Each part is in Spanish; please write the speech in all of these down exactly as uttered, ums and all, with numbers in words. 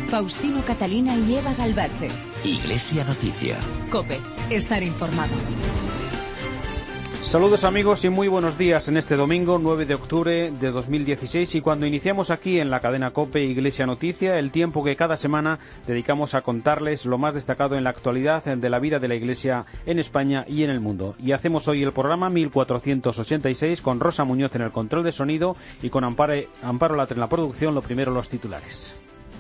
Faustino Catalina y Eva Galvache. Iglesia Noticia. COPE. Estar informado. Saludos amigos y muy buenos días en este domingo nueve de octubre de dos mil dieciséis, y cuando iniciamos aquí en la cadena COPE Iglesia Noticia, el tiempo que cada semana dedicamos a contarles lo más destacado en la actualidad de la vida de la Iglesia en España y en el mundo. Y hacemos hoy el programa mil cuatrocientos ochenta y seis con Rosa Muñoz en el control de sonido y con Amparo, Amparo Latre en la producción. Lo primero, los titulares.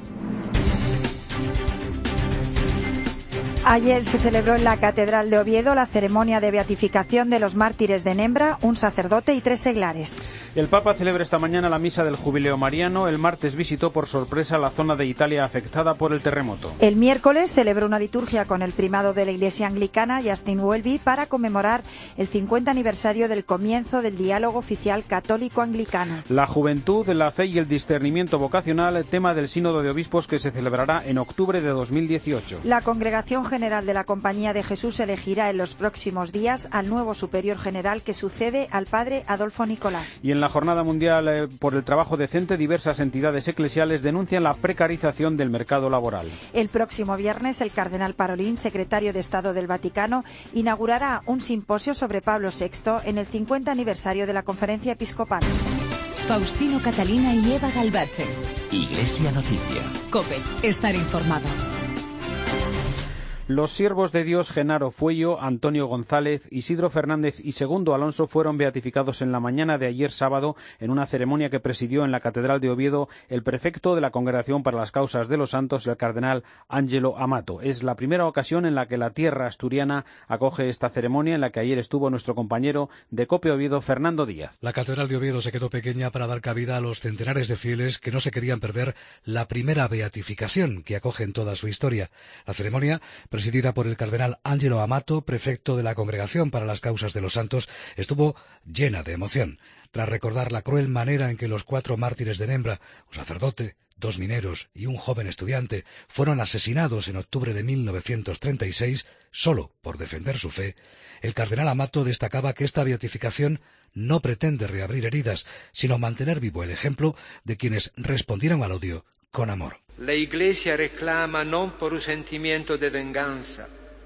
Ayer se celebró en la Catedral de Oviedo la ceremonia de beatificación de los mártires de Nembra, un sacerdote y tres seglares. El Papa celebra esta mañana la misa del Jubileo Mariano. El martes visitó por sorpresa la zona de Italia afectada por el terremoto. El miércoles celebró una liturgia con el primado de la Iglesia Anglicana, Justin Welby, para conmemorar el cincuenta aniversario del comienzo del diálogo oficial católico-anglicano. La juventud, la fe y el discernimiento vocacional, tema del Sínodo de Obispos que se celebrará en octubre de dos mil dieciocho. La Congregación General de la Compañía de Jesús elegirá en los próximos días al nuevo superior general que sucede al padre Adolfo Nicolás. Y en la Jornada Mundial eh, por el Trabajo Decente, diversas entidades eclesiales denuncian la precarización del mercado laboral. El próximo viernes, el cardenal Parolin, secretario de Estado del Vaticano, inaugurará un simposio sobre Pablo sexto en el cincuenta aniversario de la Conferencia Episcopal. Faustino Catalina y Eva Galvache. Iglesia Noticia. COPE. Estar informado. Los siervos de Dios Genaro Fuello, Antonio González, Isidro Fernández y Segundo Alonso fueron beatificados en la mañana de ayer sábado en una ceremonia que presidió en la Catedral de Oviedo el prefecto de la Congregación para las Causas de los Santos, el cardenal Ángelo Amato. Es la primera ocasión en la que la tierra asturiana acoge esta ceremonia, en la que ayer estuvo nuestro compañero de COPE Oviedo, Fernando Díaz. La Catedral de Oviedo se quedó pequeña para dar cabida a los centenares de fieles que no se querían perder la primera beatificación que acoge en toda su historia. La ceremonia, presidida por el cardenal Ángelo Amato, prefecto de la Congregación para las Causas de los Santos, estuvo llena de emoción. Tras recordar la cruel manera en que los cuatro mártires de Nembra, un sacerdote, dos mineros y un joven estudiante, fueron asesinados en octubre de mil novecientos treinta y seis solo por defender su fe, el cardenal Amato destacaba que esta beatificación no pretende reabrir heridas, sino mantener vivo el ejemplo de quienes respondieron al odio con amor. La Iglesia reclama no por un sentimiento de venganza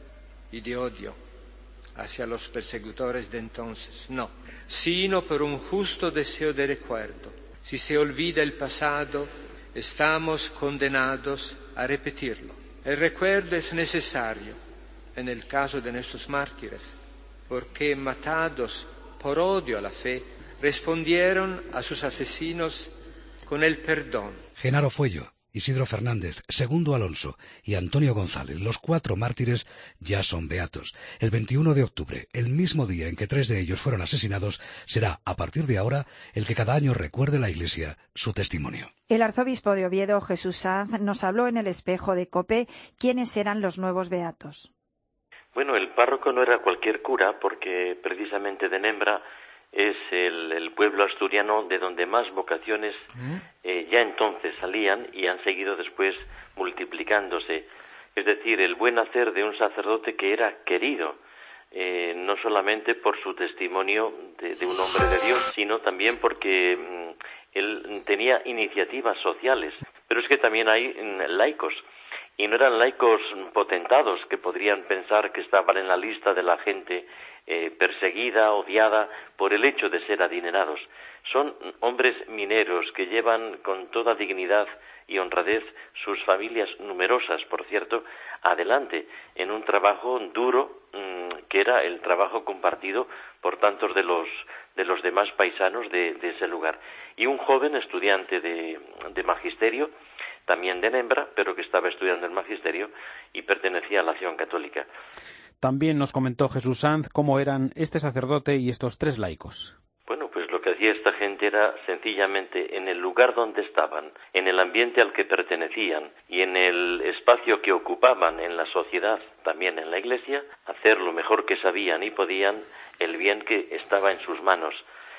y de odio hacia los persecutores de entonces, no, sino por un justo deseo de recuerdo. Si se olvida el pasado, estamos condenados a repetirlo. El recuerdo es necesario en el caso de nuestros mártires, porque matados por odio a la fe, respondieron a sus asesinos con el perdón. Genaro Fuello, Isidro Fernández, Segundo Alonso y Antonio González, los cuatro mártires, ya son beatos. El veintiuno de octubre, el mismo día en que tres de ellos fueron asesinados, será, a partir de ahora, el que cada año recuerde la Iglesia su testimonio. El arzobispo de Oviedo, Jesús Sanz, nos habló en el espejo de COPE quiénes eran los nuevos beatos. Bueno, el párroco no era cualquier cura, porque precisamente de Nembra es el, el pueblo asturiano de donde más vocaciones eh, ya entonces salían y han seguido después multiplicándose. Es decir, el buen hacer de un sacerdote que era querido, eh, no solamente por su testimonio de, de un hombre de Dios, sino también porque mm, él tenía iniciativas sociales. Pero es que también hay mm, laicos, y no eran laicos potentados que podrían pensar que estaban en la lista de la gente Eh, perseguida, odiada por el hecho de ser adinerados. Son hombres mineros que llevan con toda dignidad y honradez sus familias numerosas, por cierto, adelante en un trabajo duro mmm, que era el trabajo compartido por tantos de los de los demás paisanos de, de ese lugar. Y un joven estudiante de, de magisterio, también de Nembra, pero que estaba estudiando el magisterio y pertenecía a la acción católica. También nos comentó Jesús Sanz cómo eran este sacerdote y estos tres laicos. Bueno, pues lo que hacía esta gente era sencillamente en el lugar donde estaban, en el ambiente al que pertenecían y en el espacio que ocupaban en la sociedad, también en la Iglesia, hacer lo mejor que sabían y podían el bien que estaba en sus manos.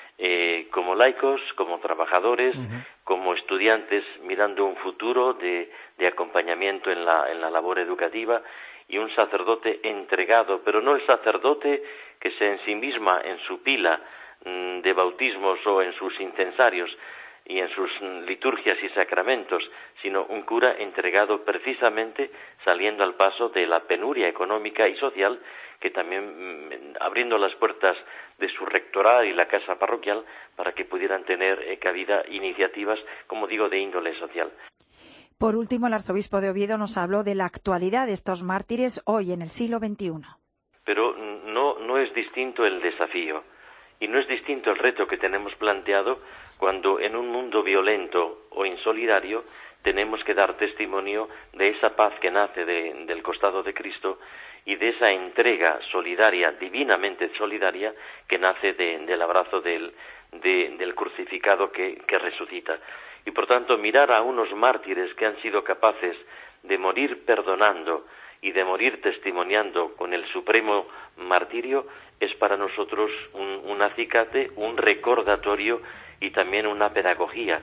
Eh, como laicos, como trabajadores, uh-huh. como estudiantes mirando un futuro de, de acompañamiento en la, en la labor educativa, y un sacerdote entregado, pero no el sacerdote que se ensimisma en su pila mmm, de bautismos o en sus incensarios, y en sus liturgias y sacramentos, sino un cura entregado precisamente saliendo al paso de la penuria económica y social, que también abriendo las puertas de su rectorado y la casa parroquial para que pudieran tener eh, cabida iniciativas, como digo, de índole social. Por último, el arzobispo de Oviedo nos habló de la actualidad de estos mártires hoy en el siglo veintiuno. Pero no, no es distinto el desafío y no es distinto el reto que tenemos planteado cuando en un mundo violento o insolidario tenemos que dar testimonio de esa paz que nace de, del costado de Cristo y de esa entrega solidaria, divinamente solidaria, que nace de, del abrazo del, de, del crucificado que, que resucita. Y por tanto, mirar a unos mártires que han sido capaces de morir perdonando y de morir testimoniando con el supremo martirio es para nosotros un, un acicate, un recordatorio y también una pedagogía.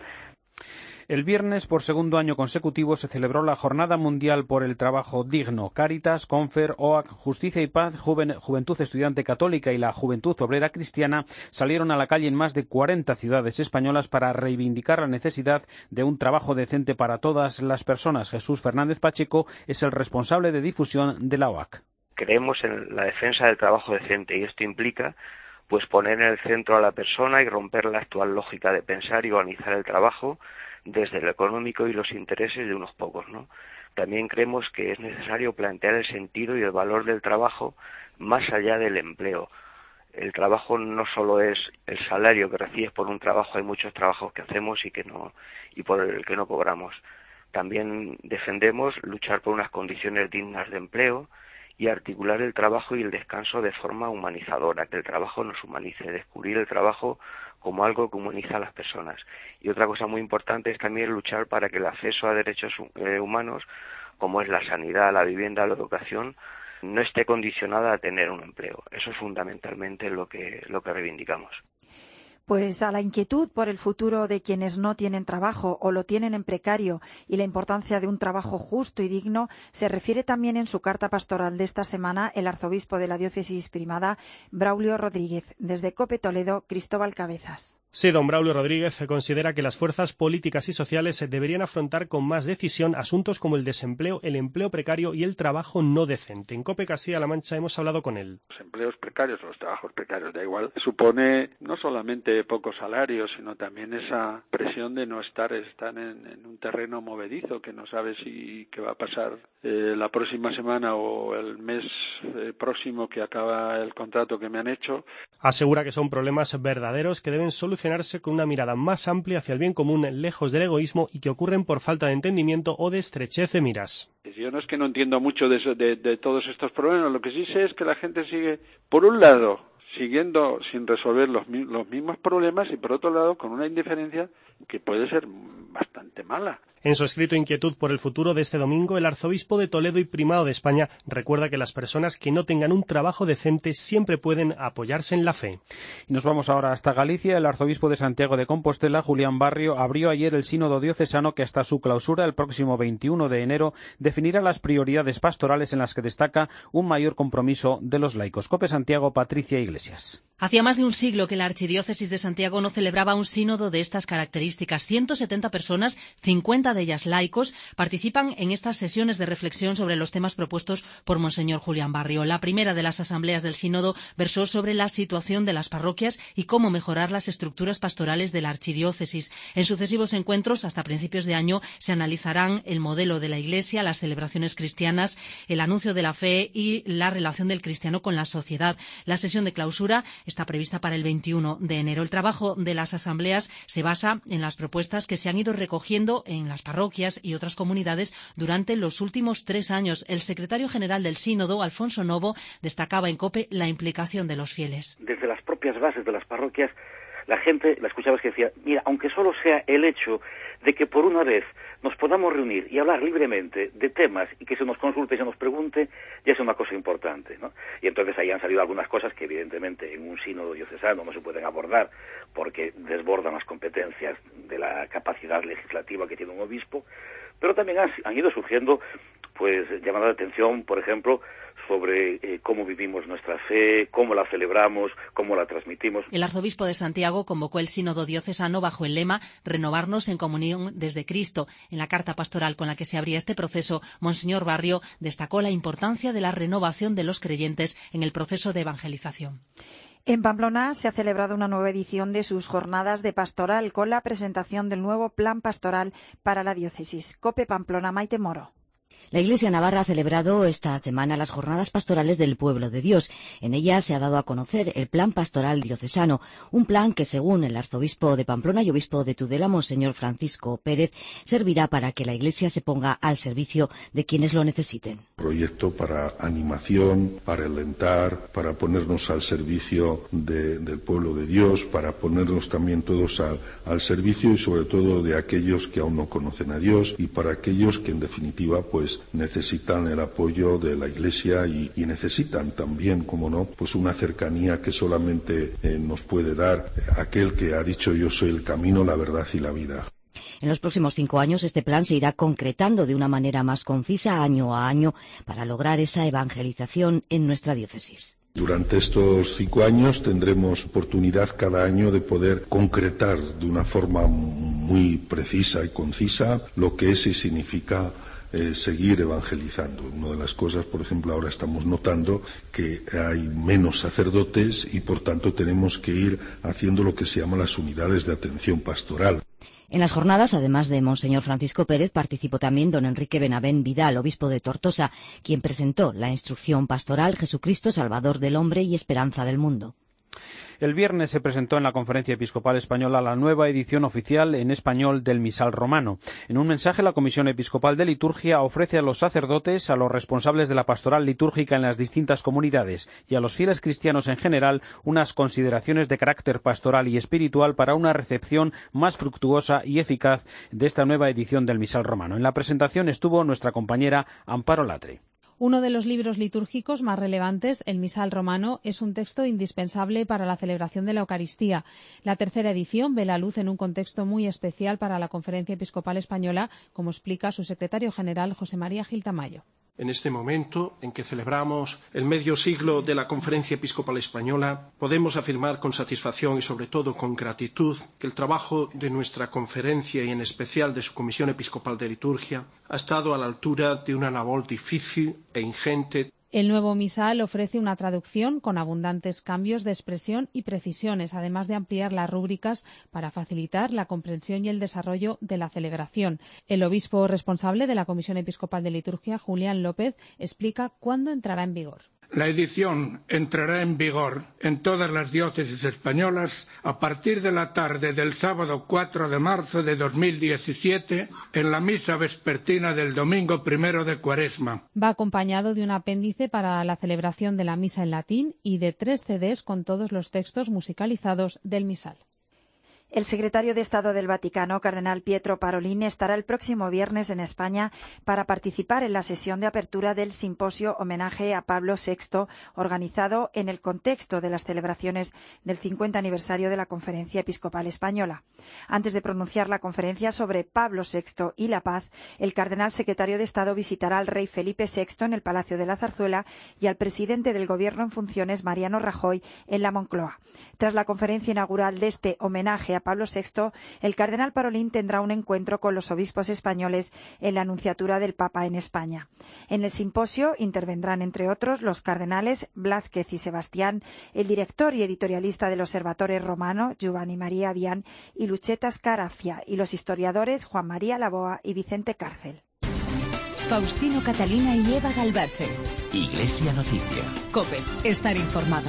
El viernes, por segundo año consecutivo, se celebró la Jornada Mundial por el Trabajo Digno. Cáritas, Confer, O A C, Justicia y Paz, Juven, Juventud Estudiante Católica y la Juventud Obrera Cristiana salieron a la calle en más de cuarenta ciudades españolas para reivindicar la necesidad de un trabajo decente para todas las personas. Jesús Fernández Pacheco es el responsable de difusión de la O A C. Creemos en la defensa del trabajo decente y esto implica pues poner en el centro a la persona y romper la actual lógica de pensar y organizar el trabajo desde lo económico y los intereses de unos pocos, ¿no? También creemos que es necesario plantear el sentido y el valor del trabajo más allá del empleo. El trabajo no solo es el salario que recibes por un trabajo, hay muchos trabajos que hacemos y que no y por el que no cobramos. También defendemos luchar por unas condiciones dignas de empleo y articular el trabajo y el descanso de forma humanizadora, que el trabajo nos humanice, descubrir el trabajo como algo que humaniza a las personas. Y otra cosa muy importante es también luchar para que el acceso a derechos eh, humanos, como es la sanidad, la vivienda, la educación, no esté condicionada a tener un empleo. Eso es fundamentalmente lo que, lo que reivindicamos. Pues a la inquietud por el futuro de quienes no tienen trabajo o lo tienen en precario y la importancia de un trabajo justo y digno se refiere también en su carta pastoral de esta semana el arzobispo de la diócesis primada, Braulio Rodríguez. Desde COPE Toledo, Cristóbal Cabezas. Sí, don Braulio Rodríguez considera que las fuerzas políticas y sociales deberían afrontar con más decisión asuntos como el desempleo, el empleo precario y el trabajo no decente. En COPE Castilla-La Mancha hemos hablado con él. Los empleos precarios o los trabajos precarios, da igual, supone no solamente pocos salarios, sino también esa presión de no estar, estar en, en un terreno movedizo, que no sabes si qué va a pasar eh, la próxima semana o el mes eh, próximo que acaba el contrato que me han hecho. Asegura que son problemas verdaderos que deben solucionarse con una mirada más amplia hacia el bien común, lejos del egoísmo, y que ocurren por falta de entendimiento o de estrechez de miras. Yo no es que no entiendo mucho de, eso, de, de todos estos problemas, lo que sí sé es que la gente sigue, por un lado, siguiendo sin resolver los, los mismos problemas y por otro lado con una indiferencia que puede ser bastante mala. En su escrito Inquietud por el futuro de este domingo, el arzobispo de Toledo y primado de España recuerda que las personas que no tengan un trabajo decente siempre pueden apoyarse en la fe. Y nos vamos ahora hasta Galicia. El arzobispo de Santiago de Compostela, Julián Barrio, abrió ayer el sínodo diocesano que hasta su clausura el próximo veintiuno de enero definirá las prioridades pastorales en las que destaca un mayor compromiso de los laicos. COPE Santiago, Patricia Iglesias. Hacía más de un siglo que la Archidiócesis de Santiago no celebraba un sínodo de estas características. ciento setenta personas, cincuenta de ellas laicos, participan en estas sesiones de reflexión sobre los temas propuestos por Monseñor Julián Barrio. La primera de las asambleas del sínodo versó sobre la situación de las parroquias y cómo mejorar las estructuras pastorales de la Archidiócesis. En sucesivos encuentros, hasta principios de año, se analizarán el modelo de la Iglesia, las celebraciones cristianas, el anuncio de la fe y la relación del cristiano con la sociedad. La sesión de clausura está prevista para el veintiuno de enero. El trabajo de las asambleas se basa en las propuestas que se han ido recogiendo en las parroquias y otras comunidades durante los últimos tres años. El secretario general del Sínodo, Alfonso Novo, destacaba en COPE la implicación de los fieles. Desde las propias bases de las parroquias, la gente, la escuchabas que decía, mira, aunque solo sea el hecho de que por una vez nos podamos reunir y hablar libremente de temas y que se nos consulte y se nos pregunte, ya es una cosa importante, ¿no? Y entonces ahí han salido algunas cosas que evidentemente en un sínodo diocesano no se pueden abordar porque desbordan las competencias de la capacidad legislativa que tiene un obispo, pero también han, han ido surgiendo, pues, llamando la atención, por ejemplo, sobre eh, cómo vivimos nuestra fe, cómo la celebramos, cómo la transmitimos. El arzobispo de Santiago convocó el sínodo diocesano bajo el lema «Renovarnos en comunión desde Cristo». En la carta pastoral con la que se abría este proceso, Monseñor Barrio destacó la importancia de la renovación de los creyentes en el proceso de evangelización. En Pamplona se ha celebrado una nueva edición de sus jornadas de pastoral con la presentación del nuevo plan pastoral para la diócesis. COPE Pamplona, Maite Moro. La Iglesia Navarra ha celebrado esta semana las jornadas pastorales del Pueblo de Dios. En ellas se ha dado a conocer el Plan Pastoral Diocesano, un plan que, según el arzobispo de Pamplona y obispo de Tudela, Monseñor Francisco Pérez, servirá para que la Iglesia se ponga al servicio de quienes lo necesiten. Proyecto para animación, para alentar, para ponernos al servicio de, del pueblo de Dios, para ponernos también todos al, al servicio y sobre todo de aquellos que aún no conocen a Dios y para aquellos que en definitiva pues necesitan el apoyo de la Iglesia y, y necesitan también, como no, pues una cercanía que solamente eh, nos puede dar aquel que ha dicho yo soy el camino, la verdad y la vida. En los próximos cinco años este plan se irá concretando de una manera más concisa año a año para lograr esa evangelización en nuestra diócesis. Durante estos cinco años tendremos oportunidad cada año de poder concretar de una forma muy precisa y concisa lo que es y significa Eh, seguir evangelizando. Una de las cosas, por ejemplo, ahora estamos notando que hay menos sacerdotes y, por tanto, tenemos que ir haciendo lo que se llama las unidades de atención pastoral. En las jornadas, además de Monseñor Francisco Pérez, participó también don Enrique Benavent Vidal, obispo de Tortosa, quien presentó la instrucción pastoral Jesucristo, Salvador del hombre y esperanza del mundo. El viernes se presentó en la Conferencia Episcopal Española la nueva edición oficial en español del Misal Romano. En un mensaje, la Comisión Episcopal de Liturgia ofrece a los sacerdotes, a los responsables de la pastoral litúrgica en las distintas comunidades y a los fieles cristianos en general unas consideraciones de carácter pastoral y espiritual para una recepción más fructuosa y eficaz de esta nueva edición del Misal Romano. En la presentación estuvo nuestra compañera Amparo Latre. Uno de los libros litúrgicos más relevantes, el Misal Romano, es un texto indispensable para la celebración de la Eucaristía. La tercera edición ve la luz en un contexto muy especial para la Conferencia Episcopal Española, como explica su secretario general, José María Gil Tamayo. En este momento en que celebramos el medio siglo de la Conferencia Episcopal Española, podemos afirmar con satisfacción y sobre todo con gratitud que el trabajo de nuestra conferencia y en especial de su Comisión Episcopal de Liturgia ha estado a la altura de una labor difícil e ingente. El nuevo misal ofrece una traducción con abundantes cambios de expresión y precisiones, además de ampliar las rúbricas para facilitar la comprensión y el desarrollo de la celebración. El obispo responsable de la Comisión Episcopal de Liturgia, Julián López, explica cuándo entrará en vigor. La edición entrará en vigor en todas las diócesis españolas a partir de la tarde del sábado cuatro de marzo de dos mil diecisiete en la misa vespertina del domingo primero de Cuaresma. Va acompañado de un apéndice para la celebración de la misa en latín y de tres C Ds con todos los textos musicalizados del misal. El secretario de Estado del Vaticano, cardenal Pietro Parolin, estará el próximo viernes en España para participar en la sesión de apertura del simposio Homenaje a Pablo sexto, organizado en el contexto de las celebraciones del cincuenta aniversario de la Conferencia Episcopal Española. Antes de pronunciar la conferencia sobre Pablo sexto y la paz, el cardenal secretario de Estado visitará al rey Felipe sexto en el Palacio de la Zarzuela y al presidente del Gobierno en funciones, Mariano Rajoy, en la Moncloa. Tras la conferencia inaugural de este homenaje a Pablo sexto, el cardenal Parolin tendrá un encuentro con los obispos españoles en la Anunciatura del Papa en España. En el simposio intervendrán, entre otros, los cardenales Blázquez y Sebastián, el director y editorialista del Observatorio Romano, Giovanni María Avian, y Lucheta Scarafia, y los historiadores Juan María Laboa y Vicente Cárcel. Faustino Catalina y Eva Galbache. Iglesia Noticia. COPE. Estar informado.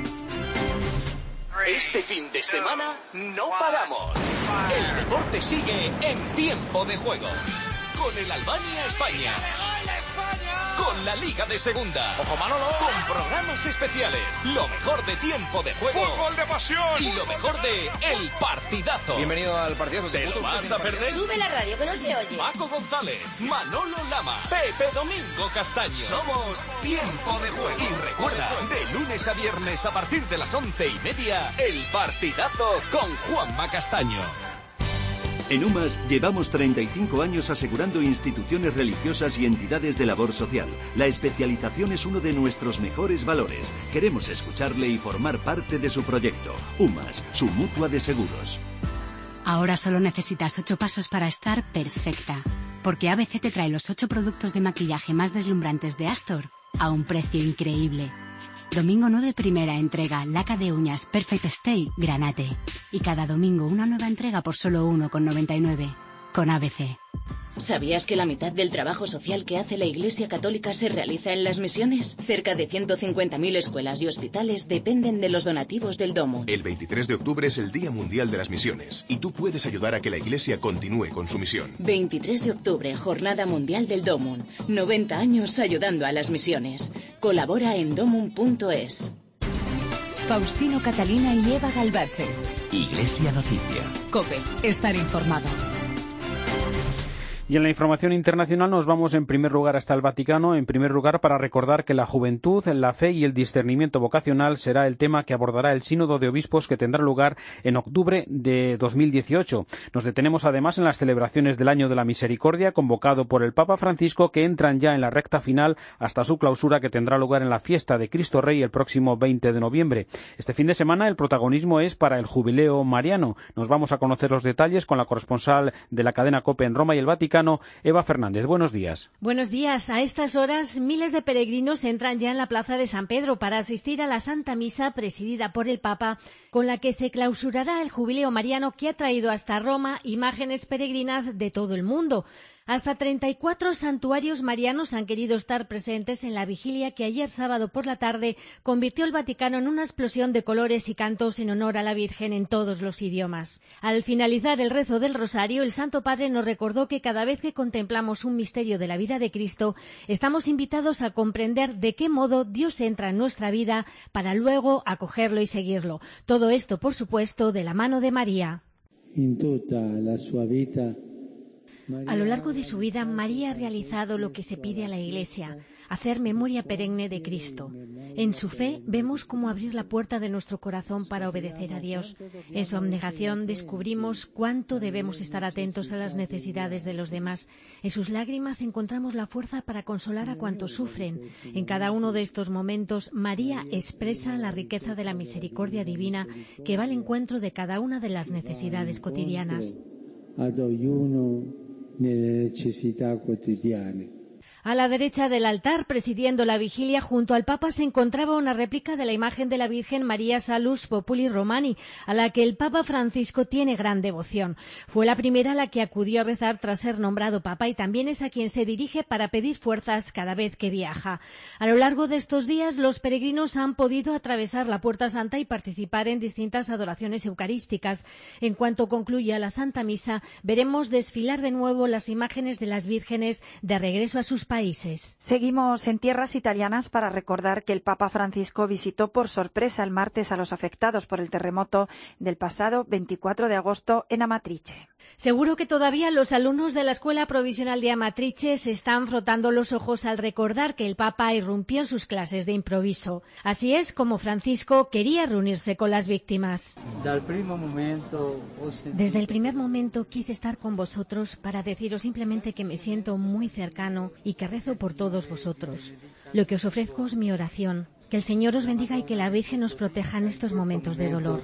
Este fin de semana no paramos. El deporte sigue en Tiempo de Juego. Con el Albania España. Con la Liga de Segunda. ¡Ojo, Manolo! Con programas especiales. Lo mejor de Tiempo de Juego. ¡Fútbol de pasión! Y lo mejor de El Partidazo. Bienvenido al partidazo. ¿Te lo vas a perder? Sube la radio que no se oye. Paco González, Manolo Lama, Pepe Domingo Castaño. Somos Tiempo de Juego. Y recuerda, de lunes a viernes a partir de las once y media, El Partidazo con Juanma Castaño. En UMAS llevamos treinta y cinco años asegurando instituciones religiosas y entidades de labor social. La especialización es uno de nuestros mejores valores. Queremos escucharle y formar parte de su proyecto. UMAS, su mutua de seguros. Ahora solo necesitas ocho pasos para estar perfecta. Porque A B C te trae los ocho productos de maquillaje más deslumbrantes de Astor a un precio increíble. Domingo nueve, primera entrega, laca de uñas Perfect Stay, Granate. Y cada domingo una nueva entrega por solo uno con noventa y nueve. Con A B C. ¿Sabías que la mitad del trabajo social que hace la Iglesia Católica se realiza en las misiones? Cerca de ciento cincuenta mil escuelas y hospitales dependen de los donativos del Domun. El veintitrés de octubre es el Día Mundial de las Misiones y tú puedes ayudar a que la Iglesia continúe con su misión. veintitrés de octubre, Jornada Mundial del Domun. noventa años ayudando a las misiones. Colabora en domun punto es. Faustino Catalina y Eva Galbache. Iglesia Noticia. COPE. Estar informado. Y en la información internacional nos vamos en primer lugar hasta el Vaticano, en primer lugar para recordar que la juventud, la fe y el discernimiento vocacional será el tema que abordará el Sínodo de Obispos que tendrá lugar en octubre de dos mil dieciocho. Nos detenemos además en las celebraciones del Año de la Misericordia convocado por el Papa Francisco que entran ya en la recta final hasta su clausura que tendrá lugar en la fiesta de Cristo Rey el próximo veinte de noviembre. Este fin de semana el protagonismo es para el Jubileo Mariano. Nos vamos a conocer los detalles con la corresponsal de la cadena COPE en Roma y el Vaticano, Eva Fernández. Buenos días. Buenos días. A estas horas, miles de peregrinos entran ya en la Plaza de San Pedro para asistir a la Santa Misa presidida por el Papa, con la que se clausurará el Jubileo Mariano que ha traído hasta Roma imágenes peregrinas de todo el mundo. Hasta treinta y cuatro santuarios marianos han querido estar presentes en la vigilia que ayer sábado por la tarde convirtió el Vaticano en una explosión de colores y cantos en honor a la Virgen en todos los idiomas. Al finalizar el rezo del Rosario, el Santo Padre nos recordó que cada vez que contemplamos un misterio de la vida de Cristo, estamos invitados a comprender de qué modo Dios entra en nuestra vida para luego acogerlo y seguirlo. Todo esto, por supuesto, de la mano de María. En toda la sua vida, A lo largo de su vida, María ha realizado lo que se pide a la Iglesia, hacer memoria perenne de Cristo. En su fe vemos cómo abrir la puerta de nuestro corazón para obedecer a Dios. En su abnegación descubrimos cuánto debemos estar atentos a las necesidades de los demás. En sus lágrimas encontramos la fuerza para consolar a cuantos sufren. En cada uno de estos momentos, María expresa la riqueza de la misericordia divina que va al encuentro de cada una de las necesidades cotidianas. nelle necessità quotidiane. A la derecha del altar, presidiendo la vigilia junto al Papa, se encontraba una réplica de la imagen de la Virgen María Salus Populi Romani, a la que el Papa Francisco tiene gran devoción. Fue la primera a la que acudió a rezar tras ser nombrado Papa y también es a quien se dirige para pedir fuerzas cada vez que viaja. A lo largo de estos días, los peregrinos han podido atravesar la Puerta Santa y participar en distintas adoraciones eucarísticas. En cuanto concluya la Santa Misa, veremos desfilar de nuevo las imágenes de las vírgenes de regreso a sus países. Seguimos en tierras italianas para recordar que el Papa Francisco visitó por sorpresa el martes a los afectados por el terremoto del pasado veinticuatro de agosto en Amatrice. Seguro que todavía los alumnos de la Escuela Provisional de Amatrice se están frotando los ojos al recordar que el Papa irrumpió en sus clases de improviso. Así es como Francisco quería reunirse con las víctimas. Desde el primer momento quise estar con vosotros para deciros simplemente que me siento muy cercano y que rezo por todos vosotros. Lo que os ofrezco es mi oración. Que el Señor os bendiga y que la Virgen os proteja en estos momentos de dolor.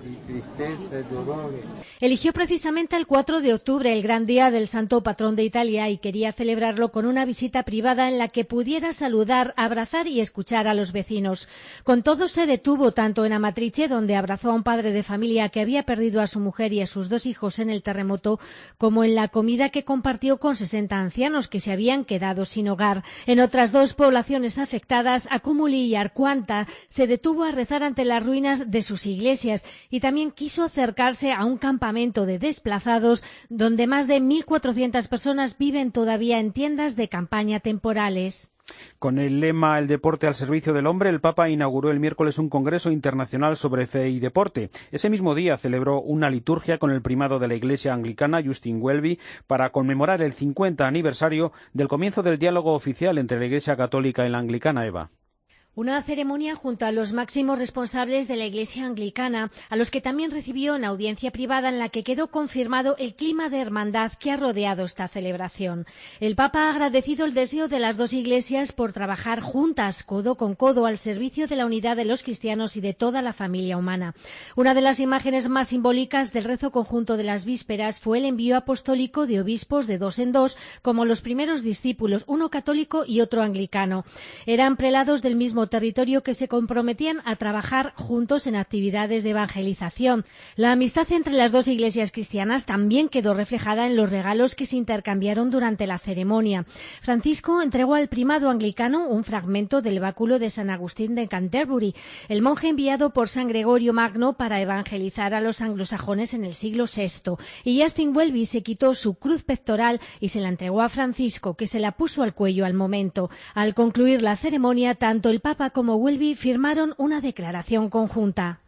Eligió precisamente el cuatro de octubre, el gran día del santo patrón de Italia, y quería celebrarlo con una visita privada en la que pudiera saludar, abrazar y escuchar a los vecinos. Con todo se detuvo tanto en Amatrice, donde abrazó a un padre de familia que había perdido a su mujer y a sus dos hijos en el terremoto, como en la comida que compartió con sesenta ancianos que se habían quedado sin hogar. En otras dos poblaciones afectadas, Accumuli y Arcuanta, se detuvo a rezar ante las ruinas de sus iglesias y también quiso acercarse a un campamento de desplazados donde más de mil cuatrocientas personas viven todavía en tiendas de campaña temporales. Con el lema El deporte al servicio del hombre, el Papa inauguró el miércoles un congreso internacional sobre fe y deporte. Ese mismo día celebró una liturgia con el primado de la Iglesia anglicana, Justin Welby, para conmemorar el cincuenta aniversario del comienzo del diálogo oficial entre la Iglesia católica y la anglicana, Eva. Una ceremonia junto a los máximos responsables de la Iglesia anglicana, a los que también recibió en audiencia privada en la que quedó confirmado el clima de hermandad que ha rodeado esta celebración. El Papa ha agradecido el deseo de las dos iglesias por trabajar juntas, codo con codo, al servicio de la unidad de los cristianos y de toda la familia humana. Una de las imágenes más simbólicas del rezo conjunto de las vísperas fue el envío apostólico de obispos de dos en dos, como los primeros discípulos, uno católico y otro anglicano. Eran prelados del mismo territorio que se comprometían a trabajar juntos en actividades de evangelización. La amistad entre las dos iglesias cristianas también quedó reflejada en los regalos que se intercambiaron durante la ceremonia. Francisco entregó al primado anglicano un fragmento del báculo de San Agustín de Canterbury, el monje enviado por San Gregorio Magno para evangelizar a los anglosajones en el siglo sexto, y Justin Welby se quitó su cruz pectoral y se la entregó a Francisco, que se la puso al cuello al momento. Al concluir la ceremonia, tanto el Papa como Welby firmaron una declaración conjunta.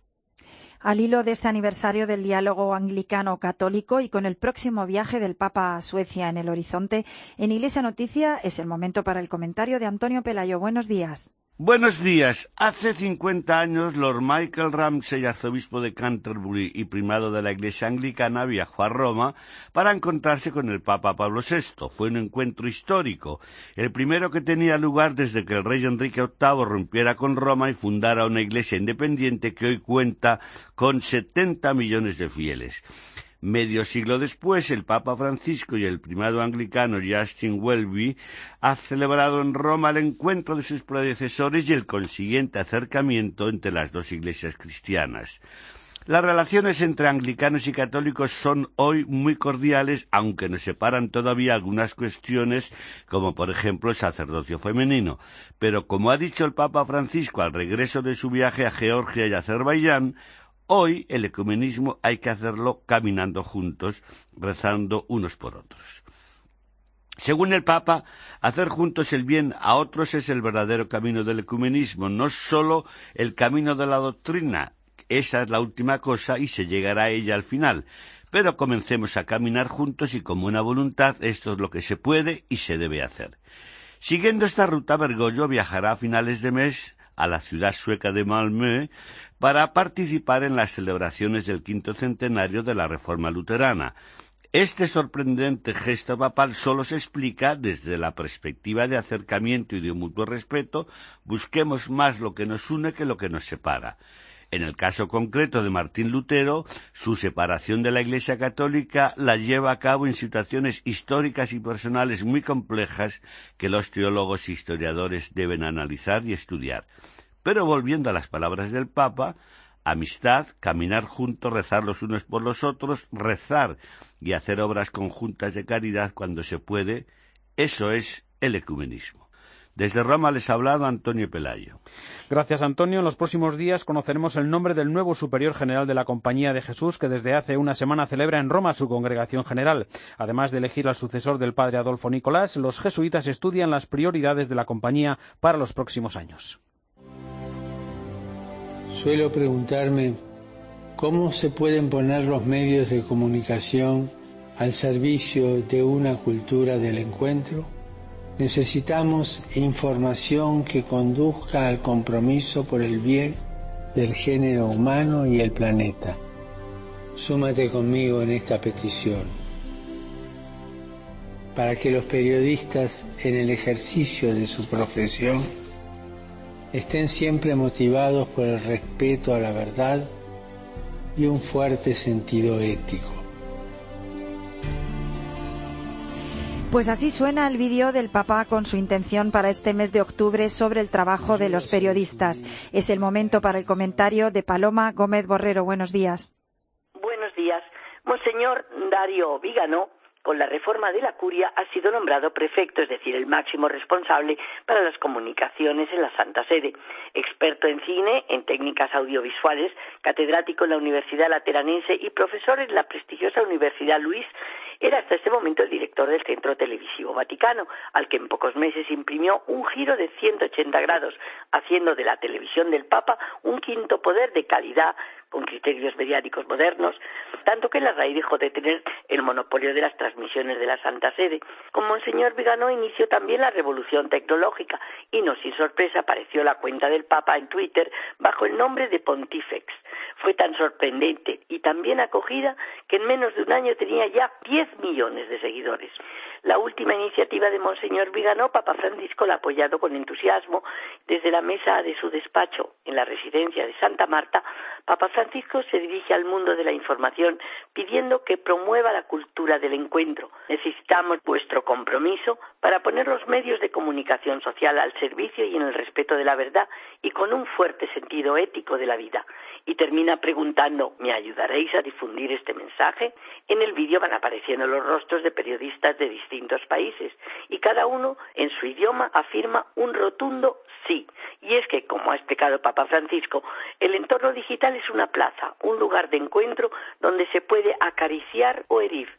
Al hilo de este aniversario del diálogo anglicano-católico y con el próximo viaje del Papa a Suecia en el horizonte, en Iglesia Noticia es el momento para el comentario de Antonio Pelayo. Buenos días. Buenos días. Hace cincuenta años, Lord Michael Ramsay, arzobispo de Canterbury y primado de la Iglesia anglicana, viajó a Roma para encontrarse con el Papa Pablo sexto. Fue un encuentro histórico, el primero que tenía lugar desde que el rey Enrique octavo rompiera con Roma y fundara una iglesia independiente que hoy cuenta con setenta millones de fieles. Medio siglo después, el Papa Francisco y el primado anglicano Justin Welby han celebrado en Roma el encuentro de sus predecesores y el consiguiente acercamiento entre las dos iglesias cristianas. Las relaciones entre anglicanos y católicos son hoy muy cordiales, aunque nos separan todavía algunas cuestiones, como por ejemplo el sacerdocio femenino. Pero como ha dicho el Papa Francisco al regreso de su viaje a Georgia y Azerbaiyán, hoy el ecumenismo hay que hacerlo caminando juntos, rezando unos por otros. Según el Papa, hacer juntos el bien a otros es el verdadero camino del ecumenismo, no solo el camino de la doctrina. Esa es la última cosa y se llegará a ella al final. Pero comencemos a caminar juntos y con buena voluntad esto es lo que se puede y se debe hacer. Siguiendo esta ruta, Bergoglio viajará a finales de mes a la ciudad sueca de Malmö para participar en las celebraciones del quinto centenario de la Reforma luterana. Este sorprendente gesto papal solo se explica desde la perspectiva de acercamiento y de mutuo respeto. Busquemos más lo que nos une que lo que nos separa. En el caso concreto de Martín Lutero, su separación de la Iglesia católica la lleva a cabo en situaciones históricas y personales muy complejas que los teólogos e historiadores deben analizar y estudiar. Pero volviendo a las palabras del Papa, amistad, caminar juntos, rezar los unos por los otros, rezar y hacer obras conjuntas de caridad cuando se puede, eso es el ecumenismo. Desde Roma les ha hablado Antonio Pelayo. Gracias, Antonio. En los próximos días conoceremos el nombre del nuevo superior general de la Compañía de Jesús, que desde hace una semana celebra en Roma su congregación general. Además de elegir al sucesor del padre Adolfo Nicolás, los jesuitas estudian las prioridades de la Compañía para los próximos años. Suelo preguntarme cómo se pueden poner los medios de comunicación al servicio de una cultura del encuentro. Necesitamos información que conduzca al compromiso por el bien del género humano y el planeta. Súmate conmigo en esta petición, para que los periodistas, en el ejercicio de su profesión, estén siempre motivados por el respeto a la verdad y un fuerte sentido ético. Pues así suena el vídeo del Papa con su intención para este mes de octubre sobre el trabajo de los periodistas. Es el momento para el comentario de Paloma Gómez Borrero. Buenos días. Buenos días. Monseñor Dario Vigano, con la reforma de la curia, ha sido nombrado prefecto, es decir, el máximo responsable para las comunicaciones en la Santa Sede. Experto en cine, en técnicas audiovisuales, catedrático en la Universidad Lateranense y profesor en la prestigiosa Universidad Luis, Era hasta ese momento el director del Centro Televisivo Vaticano, al que en pocos meses imprimió un giro de ciento ochenta grados, haciendo de la televisión del Papa un quinto poder de calidad, con criterios mediáticos modernos, tanto que la RAI dejó de tener el monopolio de las transmisiones de la Santa Sede. Con Monseñor Viganó inició también la revolución tecnológica y no sin sorpresa apareció la cuenta del Papa en Twitter bajo el nombre de Pontifex. Fue tan sorprendente y tan bien acogida que en menos de un año tenía ya diez millones de seguidores. La última iniciativa de Monseñor Viganó, Papa Francisco la ha apoyado con entusiasmo. Desde la mesa de su despacho en la residencia de Santa Marta, Papa Francisco se dirige al mundo de la información pidiendo que promueva la cultura del encuentro. Necesitamos vuestro compromiso para poner los medios de comunicación social al servicio y en el respeto de la verdad y con un fuerte sentido ético de la vida. Y termina preguntando, ¿me ayudaréis a difundir este mensaje? En el vídeo van apareciendo los rostros de periodistas de distintos países y cada uno en su idioma afirma un rotundo sí. Y es que, como ha explicado Papa Francisco, el entorno digital es una plaza, un lugar de encuentro donde se puede acariciar o herir.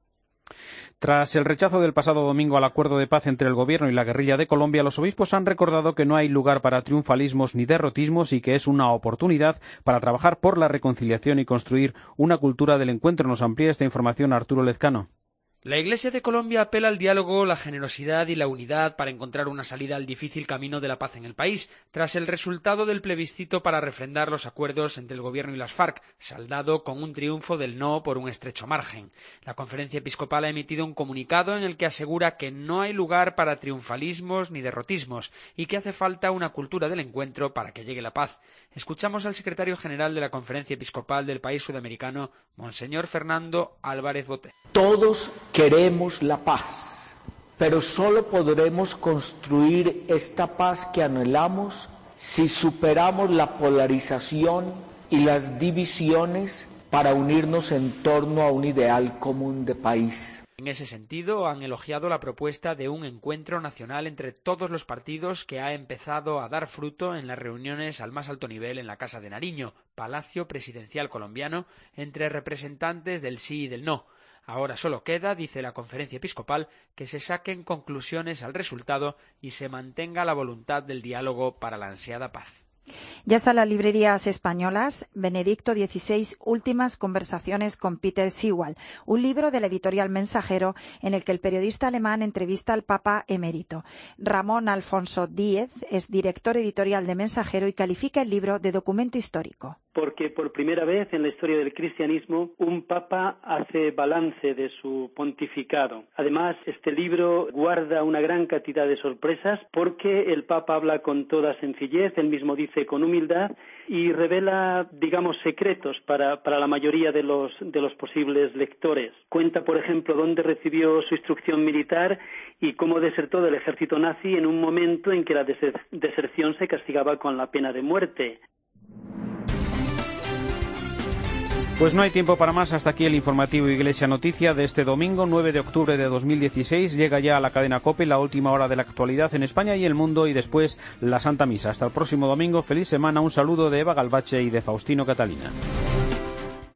Tras el rechazo del pasado domingo al acuerdo de paz entre el gobierno y la guerrilla de Colombia, los obispos han recordado que no hay lugar para triunfalismos ni derrotismos y que es una oportunidad para trabajar por la reconciliación y construir una cultura del encuentro. Nos amplía esta información Arturo Lezcano. La Iglesia de Colombia apela al diálogo, la generosidad y la unidad para encontrar una salida al difícil camino de la paz en el país, tras el resultado del plebiscito para refrendar los acuerdos entre el gobierno y las FARC, saldado con un triunfo del no por un estrecho margen. La Conferencia Episcopal ha emitido un comunicado en el que asegura que no hay lugar para triunfalismos ni derrotismos y que hace falta una cultura del encuentro para que llegue la paz. Escuchamos al secretario general de la Conferencia Episcopal del país sudamericano, Monseñor Fernando Álvarez Boté. Todos queremos la paz, pero solo podremos construir esta paz que anhelamos si superamos la polarización y las divisiones para unirnos en torno a un ideal común de país. En ese sentido, han elogiado la propuesta de un encuentro nacional entre todos los partidos que ha empezado a dar fruto en las reuniones al más alto nivel en la Casa de Nariño, Palacio Presidencial colombiano, entre representantes del sí y del no. Ahora solo queda, dice la Conferencia Episcopal, que se saquen conclusiones al resultado y se mantenga la voluntad del diálogo para la ansiada paz. Ya están las librerías españolas. Benedicto dieciséis, Últimas conversaciones con Peter Sewall, un libro de la editorial Mensajero en el que el periodista alemán entrevista al Papa emérito. Ramón Alfonso Díez es director editorial de Mensajero y califica el libro de documento histórico. Porque por primera vez en la historia del cristianismo un papa hace balance de su pontificado. Además, este libro guarda una gran cantidad de sorpresas porque el papa habla con toda sencillez, él mismo dice con humildad y revela, digamos, secretos para, para la mayoría de los, de los posibles lectores. Cuenta, por ejemplo, dónde recibió su instrucción militar y cómo desertó del ejército nazi en un momento en que la deser- deserción se castigaba con la pena de muerte. Pues no hay tiempo para más. Hasta aquí el informativo Iglesia Noticia de este domingo, nueve de octubre de dos mil dieciséis. Llega ya a la cadena COPE la última hora de la actualidad en España y el mundo y después la Santa Misa. Hasta el próximo domingo. Feliz semana. Un saludo de Eva Galbache y de Faustino Catalina.